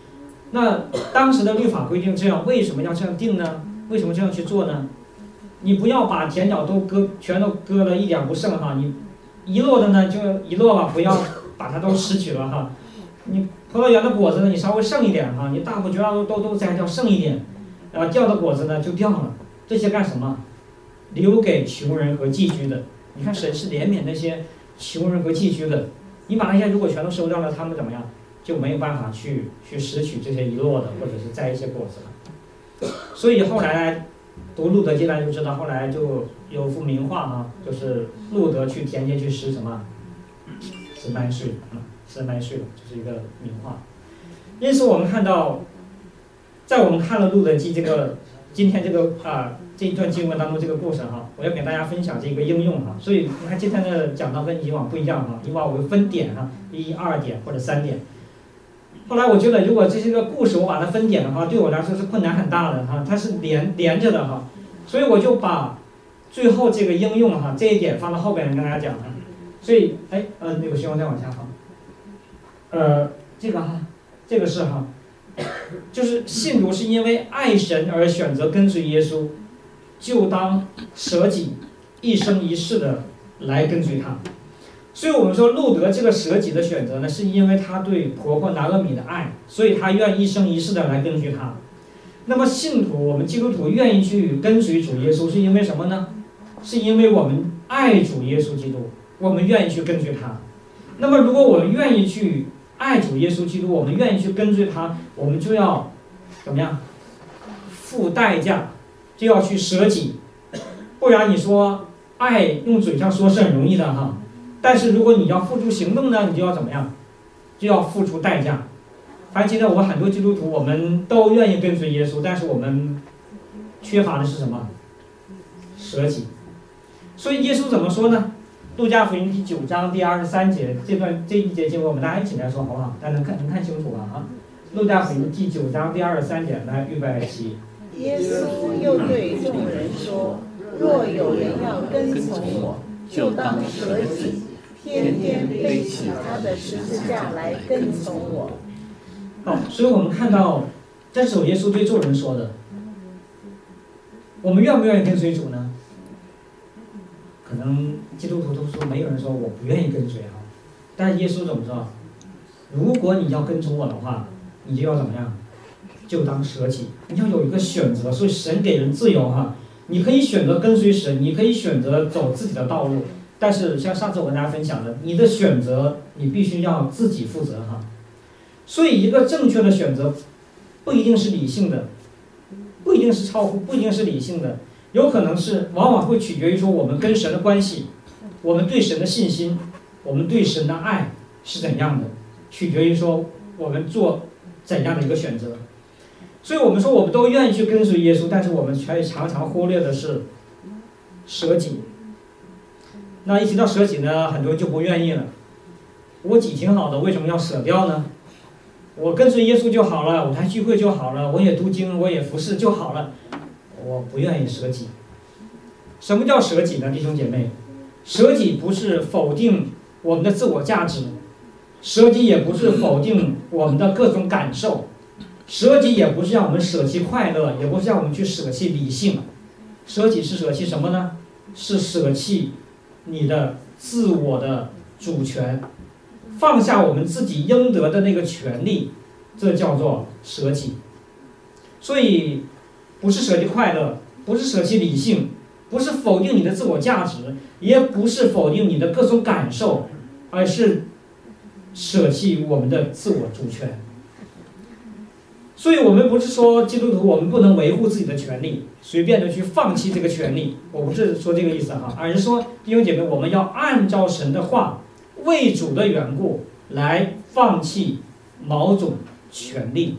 那当时的律法规定这样，为什么要这样定呢？为什么这样去做呢？你不要把田角都割，全都割了一点不剩哈，你遗落的呢就遗落吧，不要把它都拾取了哈。你葡萄园的果子呢，你稍微剩一点哈，你大部绝大多都都摘掉，剩一点，然后掉的果子呢就掉了。这些干什么？留给穷人和寄居的。你看神是怜悯那些穷人和寄居的，你把那些如果全都收掉了，他们怎么样？就没有办法去去拾取这些遗落的，或者是摘一些果子了。所以后来读路德记呢就知道，后来就有幅名画啊，就是路德去田间去拾什么，拾麦穗啊，拾麦穗，这是一个名画。因此我们看到，在我们看了路德记这个今天这个啊这一段经文当中这个故事哈，我要给大家分享这个应用哈。所以你看今天的讲道跟以往不一样哈，以往我会分点哈，一二点或者三点。后来我觉得，如果这是个故事，我把它分点的话，对我来说是困难很大的哈，它是连连着的哈，所以我就把最后这个应用哈这一点放到后边跟大家讲哈。所以哎呃那个希望再往下放，呃这个哈这个是哈，就是信徒是因为爱神而选择跟随耶稣，就当舍己，一生一世的来跟随他。所以我们说路德这个舍己的选择呢，是因为他对婆婆拿俄米的爱，所以他愿一生一世的来跟随他。那么信徒，我们基督徒愿意去跟随主耶稣，是因为什么呢？是因为我们爱主耶稣基督，我们愿意去跟随他。那么如果我们愿意去爱主耶稣基督，我们愿意去跟随他，我们就要怎么样？付代价，就要去舍己。不然你说爱用嘴上说是很容易的哈。但是如果你要付诸行动呢，你就要怎么样？就要付出代价。反正今天我们很多基督徒，我们都愿意跟随耶稣，但是我们缺乏的是什么？舍己。所以耶稣怎么说呢？路加福音第九章第二十三节这段这一节经文，我们大家一起来说好不好？大家能看能看清楚啊？路加福音第九章第二十三节，来预备起。 耶稣又对众人说：若有人要跟从我，就当舍己，天天背起他的十字架来跟从我。 好，所以我们看到，这是耶稣对众人说的。我们愿不愿意跟随主呢？可能基督徒都说，没有人说我不愿意跟随哈。但是耶稣怎么说？如果你要跟从我的话，你就要怎么样？就当舍己，你要有一个选择。所以神给人自由哈。你可以选择跟随神，你可以选择走自己的道路，但是像上次我跟大家分享的，你的选择你必须要自己负责哈。所以一个正确的选择不一定是理性的，不一定是超乎，不一定是理性的，有可能是往往会取决于说我们跟神的关系，我们对神的信心，我们对神的爱是怎样的，取决于说我们做怎样的一个选择。所以我们说我们都愿意去跟随耶稣，但是我们却常常忽略的是舍己。那一提到舍己呢，很多人就不愿意了。我己挺好的，为什么要舍掉呢？我跟随耶稣就好了，我来聚会就好了，我也读经，我也服侍就好了，我不愿意舍己。什么叫舍己呢，弟兄姐妹？舍己不是否定我们的自我价值，舍己也不是否定我们的各种感受，舍己也不是让我们舍弃快乐，也不是让我们去舍弃理性。舍己是舍弃什么呢？是舍弃你的自我的主权，放下我们自己应得的那个权利，这叫做舍己。所以不是舍弃快乐，不是舍弃理性，不是否定你的自我价值，也不是否定你的各种感受，而是舍弃我们的自我主权。所以我们不是说基督徒我们不能维护自己的权利，随便的去放弃这个权利，我不是说这个意思哈，而是说弟兄姐妹，我们要按照神的话，为主的缘故来放弃某种权利。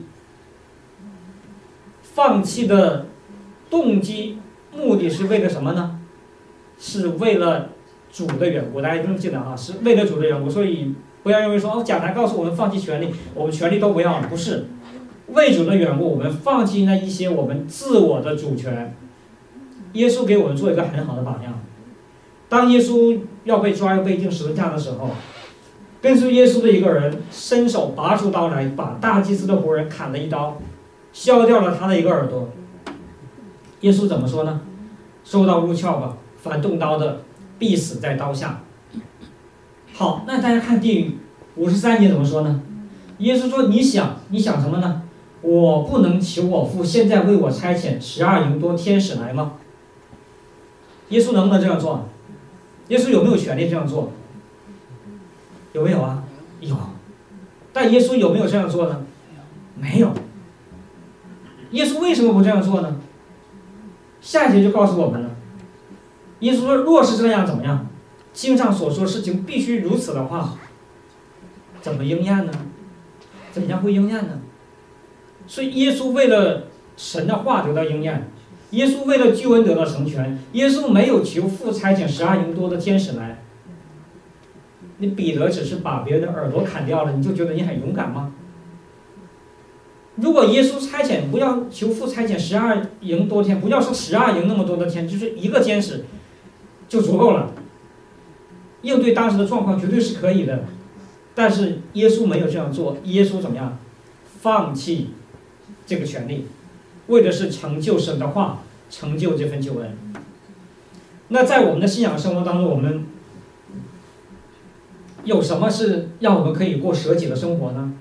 放弃的动机目的是为了什么呢？是为了主的缘故，大家一定记得啊，是为了主的缘故。所以不要认为说哦，讲台告诉我们放弃权利，我们权利都不要了，不是。为主的缘故，我们放弃那一些我们自我的主权。耶稣给我们做一个很好的榜样。当耶稣要被抓要被钉十字架的时候， 跟随耶稣的一个人伸手拔出刀来，把大祭司的仆人砍了一刀，削掉了他的一个耳朵。耶稣怎么说呢？收刀入鞘吧，凡动刀的必死在刀下。好，那大家看第五十三节怎么说呢？耶稣说：“你想，你想什么呢？我不能求我父现在为我差遣十二营多天使来吗？”耶稣能不能这样做？耶稣有没有权利这样做？有没有啊？有。但耶稣有没有这样做呢？没有。耶稣为什么不这样做呢？下一节就告诉我们了。耶稣说：“若是这样，怎么样？经上所说的事情必须如此的话，怎么应验呢？怎么样会应验呢？”所以耶稣为了神的话得到应验，耶稣为了救恩得到成全，耶稣没有求父差遣十二营多的天使来。你彼得只是把别人的耳朵砍掉了，你就觉得你很勇敢吗？如果耶稣差遣，不要求父差遣十二营多天，不要说十二营那么多的天，就是一个天使就足够了，应对当时的状况绝对是可以的。但是耶稣没有这样做，耶稣怎么样？放弃这个权利，为的是成就神的话，成就这份救恩。那在我们的信仰生活当中，我们有什么是让我们可以过舍己的生活呢？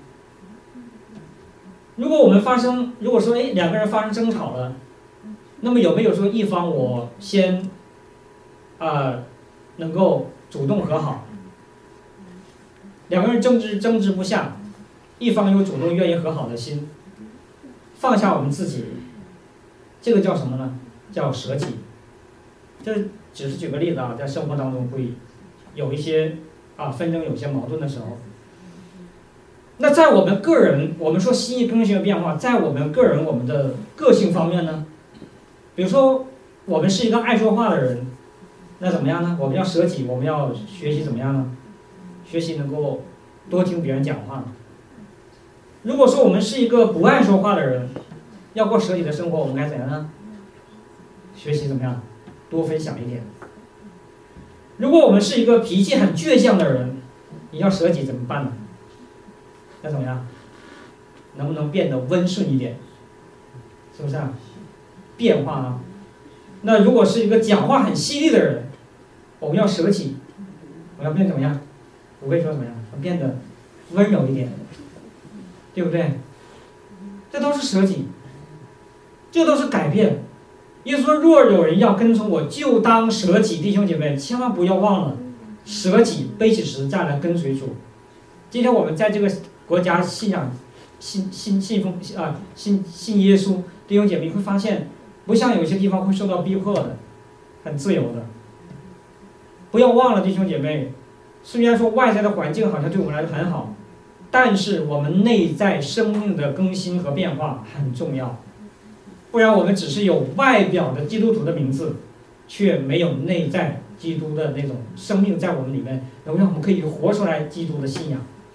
如果我们发生，如果说哎两个人发生争吵了，那么有没有说一方我先啊、呃、能够主动和好？两个人争执争执不下，一方有主动愿意和好的心，放下我们自己，这个叫什么呢？叫舍己。这只是举个例子啊，在生活当中会有一些啊纷争，有些矛盾的时候。那在我们个人，我们说心意更新的变化，在我们个人我们的个性方面呢，比如说我们是一个爱说话的人，那怎么样呢？我们要舍己，我们要学习怎么样呢？学习能够多听别人讲话。如果说我们是一个不爱说话的人，要过舍己的生活，我们该怎样呢？学习怎么样？多分享一点。如果我们是一个脾气很倔强的人，你要舍己怎么办呢？那怎么样？能不能变得温顺一点？是不是啊？变化啊。那如果是一个讲话很犀利的人，我们要舍己，我要变怎么样？我会说怎么样？要变得温柔一点，对不对？这都是舍己，这都是改变。耶稣说：“若有人要跟从我，就当舍己。”弟兄姐妹，千万不要忘了舍己，背起十字架来跟随主。今天我们在这个国家信仰信信信奉啊信信耶稣，弟兄姐妹会发现，不像有些地方会受到逼迫的，很自由的。不要忘了，弟兄姐妹，虽然说外在的环境好像对我们来说很好，但是我们内在生命的更新和变化很重要。不然我们只是有外表的基督徒的名字，却没有内在基督的那种生命在我们里面，能让我们可以活出来基督的信仰。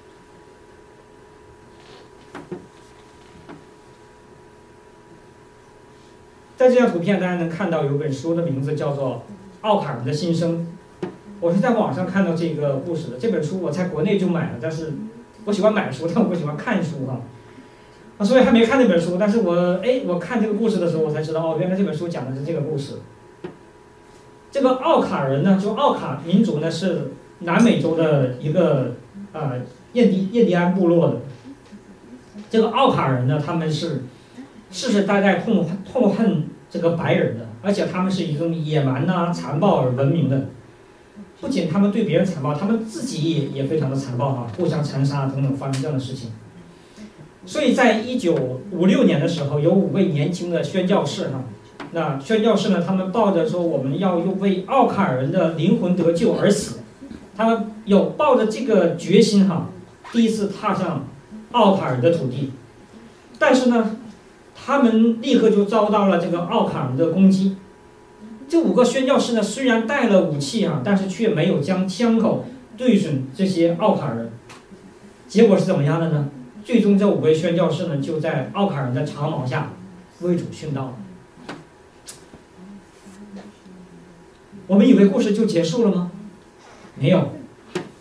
在这张图片大家能看到有本书的名字叫做《奥卡尔的新生》，我是在网上看到这个故事的。这本书我在国内就买了，但是我喜欢买书，但我不喜欢看书哈。啊，所以还没看那本书，但是我哎，我看这个故事的时候，我才知道哦，原来这本书讲的是这个故事。这个奥卡人呢，就奥卡民族呢，是南美洲的一个呃印第印第安部落的。这个奥卡人呢，他们是世世代代痛痛恨这个白人的，而且他们是以一种野蛮呐、啊、残暴而闻名的。不仅他们对别人残暴，他们自己也也非常的残暴哈、啊，互相残杀等等，发生这样的事情。所以在一九五六年的时候，有五位年轻的宣教士哈，那宣教士呢，他们抱着说我们要为奥卡尔人的灵魂得救而死，他们有抱着这个决心哈，第一次踏上奥卡尔的土地，但是呢，他们立刻就遭到了这个奥卡尔的攻击。这五个宣教士呢，虽然带了武器啊，但是却没有将枪口对准这些奥卡尔人。结果是怎么样的呢？最终这五位宣教士呢，就在奥卡尔人的长矛下为主殉道。我们以为故事就结束了吗？没有。多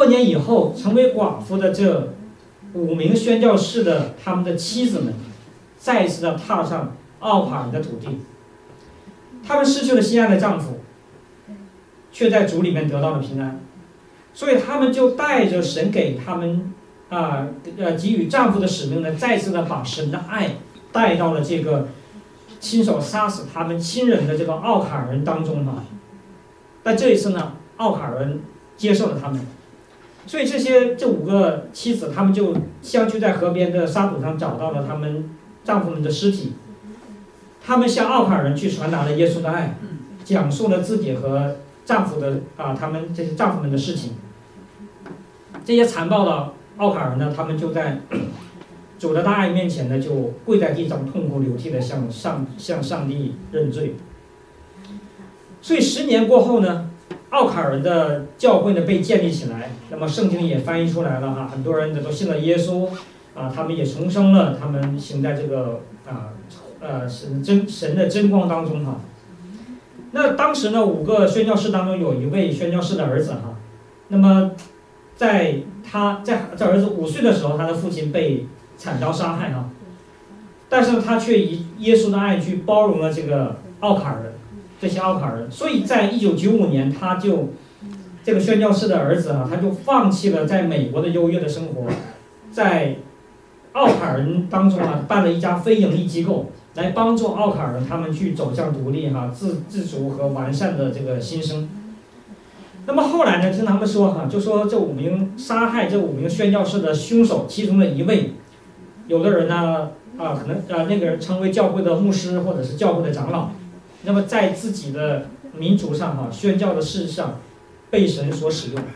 年以后，成为寡妇的这五名宣教士的他们的妻子们，再一次的踏上奥卡尔的土地。他们失去了心爱的丈夫，却在主里面得到了平安，所以他们就带着神给他们啊呃给予丈夫的使命呢，再次的把神的爱带到了这个亲手杀死他们亲人的这个奥卡尔人当中啊。但这一次呢，奥卡尔人接受了他们，所以这些这五个妻子，他们就相聚在河边的沙土上，找到了他们丈夫们的尸体。他们向奥卡尔人去传达了耶稣的爱，讲述了自己和丈夫的啊，他们这些丈夫们的事情。这些残暴的奥卡尔人呢，他们就在主的大爱面前呢，就跪在地上痛哭流涕的向上向上帝认罪。所以十年过后呢，奥卡尔人的教会呢被建立起来，那么圣经也翻译出来了哈，很多人呢都信了耶稣啊，他们也重生了，他们行在这个啊呃神真神的真光当中哈。那当时呢，五个宣教士当中有一位宣教士的儿子哈，那么在他在在儿子五岁的时候，他的父亲被惨遭杀害哈，但是他却以耶稣的爱去包容了这个奥卡尔人。这些奥卡尔人，所以在一九九五年，他就这个宣教士的儿子啊，他就放弃了在美国的优越的生活，在奥卡尔人当中啊，办了一家非营利机构，来帮助奥卡尔人他们去走向独立哈、自自主和完善的这个新生。那么后来呢，听他们说哈，就说这五名杀害这五名宣教士的凶手，其中的一位，有的人呢啊，可能啊那个人成为教会的牧师或者是教会的长老。那么在自己的民族上哈、啊，宣教的事上被神所使用。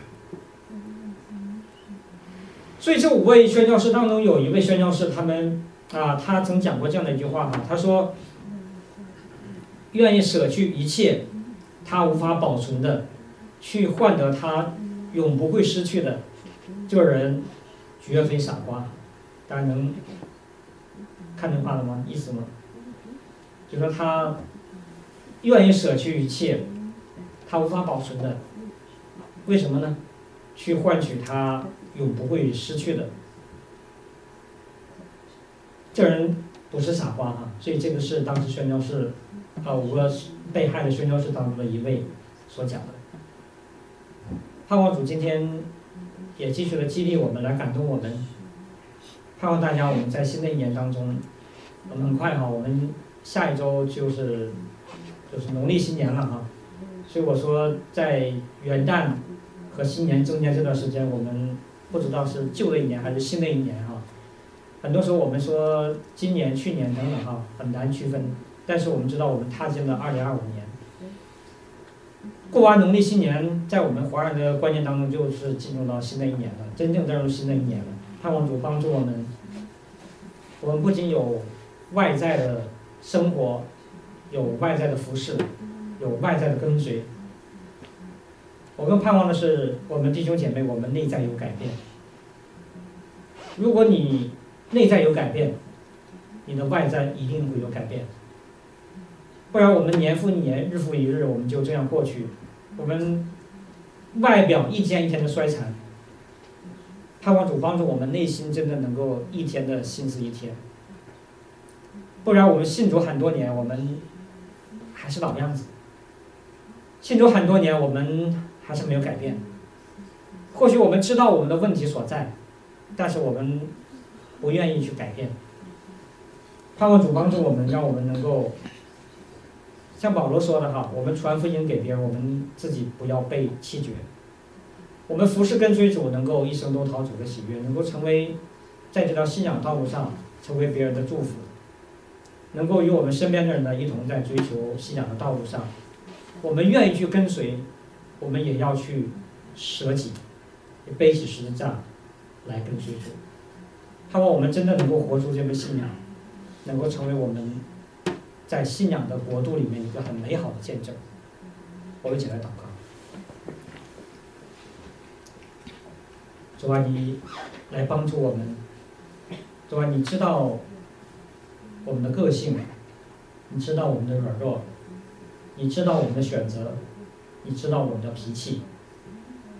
所以这五位宣教士当中有一位宣教士，他们啊，他曾讲过这样的一句话哈、啊，他说：“愿意舍去一切他无法保存的，去换得他永不会失去的，这个人绝非傻瓜。”大家能看这话了吗？意思吗？就说他愿意舍去一切他无法保存的，为什么呢？去换取他永不会失去的。这人不是傻瓜哈，所以这个是当时宣教士啊五个被害的宣教士当中的一位所讲的。盼望主今天也继续的激励我们，来感动我们。盼望大家我们在新的一年当中，我们很快哈，我们下一周就是就是农历新年了哈，所以我说在元旦和新年中间这段时间，我们不知道是旧的一年还是新的一年哈。很多时候我们说今年、去年等等哈，很难区分，但是我们知道我们踏进了二零二五年。过完农历新年，在我们华人的观念当中，就是进入到新的一年了，真正进入新的一年了。盼望主帮助我们，我们不仅有外在的生活，有外在的服饰，有外在的跟随。我更盼望的是，我们弟兄姐妹，我们内在有改变。如果你内在有改变，你的外在一定会有改变。不然我们年复一年，日复一日，我们就这样过去，我们外表一天一天的衰残。盼望主帮助我们内心真的能够一天的心思一天。不然我们信主很多年，我们还是老样子。信主很多年，我们还是没有改变。或许我们知道我们的问题所在，但是我们不愿意去改变。盼望主帮助我们，让我们能够像保罗说的哈，我们传福音给别人，我们自己不要被弃绝。我们服侍跟随主，能够一生都讨主的喜悦，能够成为在这条信仰道路上成为别人的祝福，能够与我们身边的人呢一同在追求信仰的道路上，我们愿意去跟随，我们也要去舍己，背起十字架来跟随主。盼望我们真的能够活出这份信仰，能够成为我们在信仰的国度里面一个很美好的见证。我们一起来祷告。主啊，你来帮助我们。主啊，你知道我们的个性，你知道我们的软弱，你知道我们的选择，你知道我们的脾气。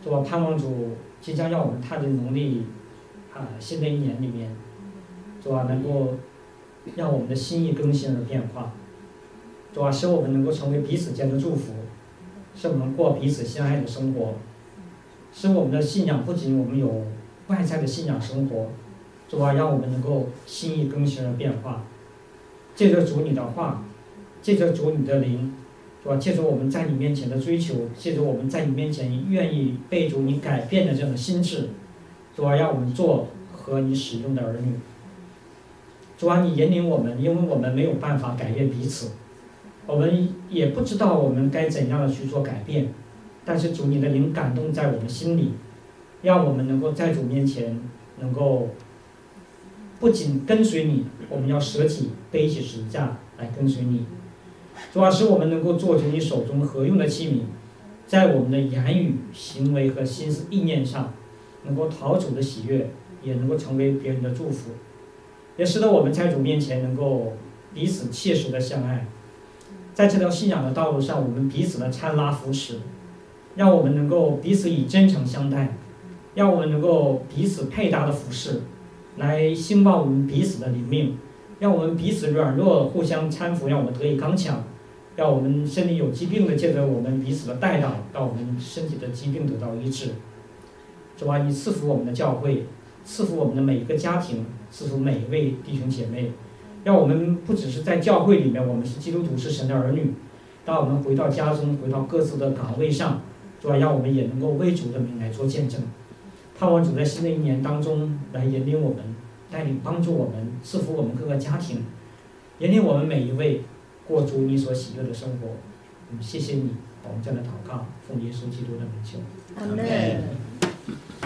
主啊，盼望主即将让我们踏进农历啊新的一年里面，主啊，能够让我们的心意更新而变化，主啊，使我们能够成为彼此间的祝福，使我们过彼此相爱的生活，使我们的信仰不仅我们有外在的信仰生活，主啊，让我们能够心意更新而变化，借着主你的话，借着主你的灵，主啊，借着我们在你面前的追求，借着我们在你面前愿意被主你改变的这样的心智，主啊，让我们做合你使用的儿女。主啊，你引领我们，因为我们没有办法改变彼此，我们也不知道我们该怎样的去做改变，但是主你的灵感动在我们心里，让我们能够在主面前能够不仅跟随你，我们要舍己背起十字架来跟随你。主啊，使我们能够做出你手中合用的器皿，在我们的言语、行为和心思意念上能够讨主的喜悦，也能够成为别人的祝福，也使得我们在主面前能够彼此切实的相爱。在这条信仰的道路上，我们彼此的搀拉扶持，让我们能够彼此以真诚相待，让我们能够彼此配搭的服侍，来兴旺我们彼此的灵命，让我们彼此软弱互相搀扶，让我们得以刚强，让我们身体有疾病的借着我们彼此的带导，让我们身体的疾病得到医治。主啊，你赐福我们的教会，赐福我们的每一个家庭，赐福每一位弟兄姐妹，让我们不只是在教会里面我们是基督徒，是神的儿女，当我们回到家中，回到各自的岗位上，主啊，让我们也能够为主的名来做见证。盼望主在新的一年当中来引领我们，带领帮助我们，赐福我们各个家庭，引领我们每一位过主你所喜悦的生活。嗯，谢谢你，我们这样的祷告，奉耶稣基督的名求， 阿门。